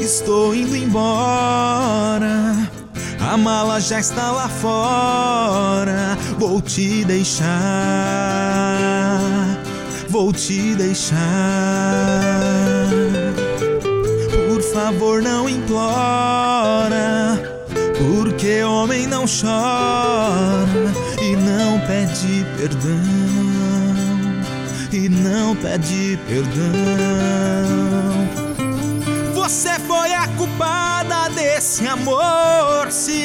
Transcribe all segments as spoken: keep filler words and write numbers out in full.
Estou indo embora, a mala já está lá fora. Vou te deixar, vou te deixar. Por favor, não implora, porque homem não chora e não pede perdão, e não pede perdão. Você foi a culpada desse amor se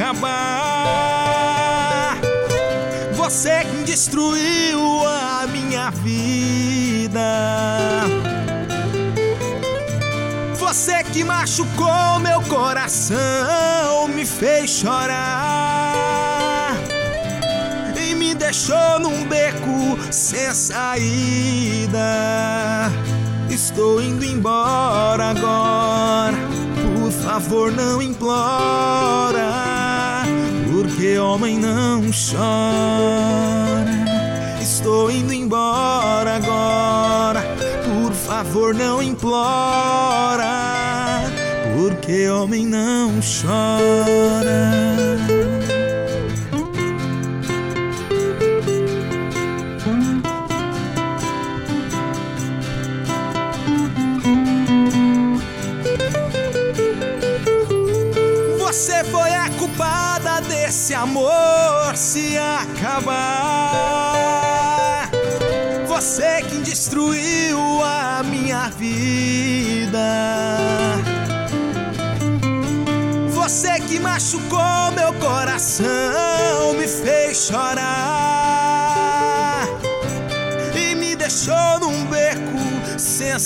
acabar. Você que destruiu a minha vida. Você que machucou meu coração, me fez chorar e me deixou num beco sem saída. Estou indo embora agora, por favor não implora, porque homem não chora. Estou indo embora agora, por favor não implora, porque homem não chora. Você foi a culpada desse amor se acabar. Você que destruiu a minha vida. Você que machucou meu coração, me fez chorar e me deixou num beco sem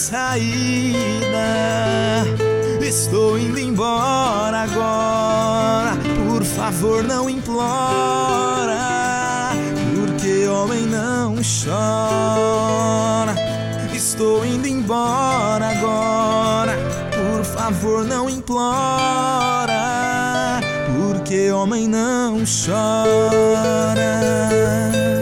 saída. Estou indo embora agora, por favor não implora, porque homem não chora. Estou indo embora agora, por favor não implora, porque homem não chora.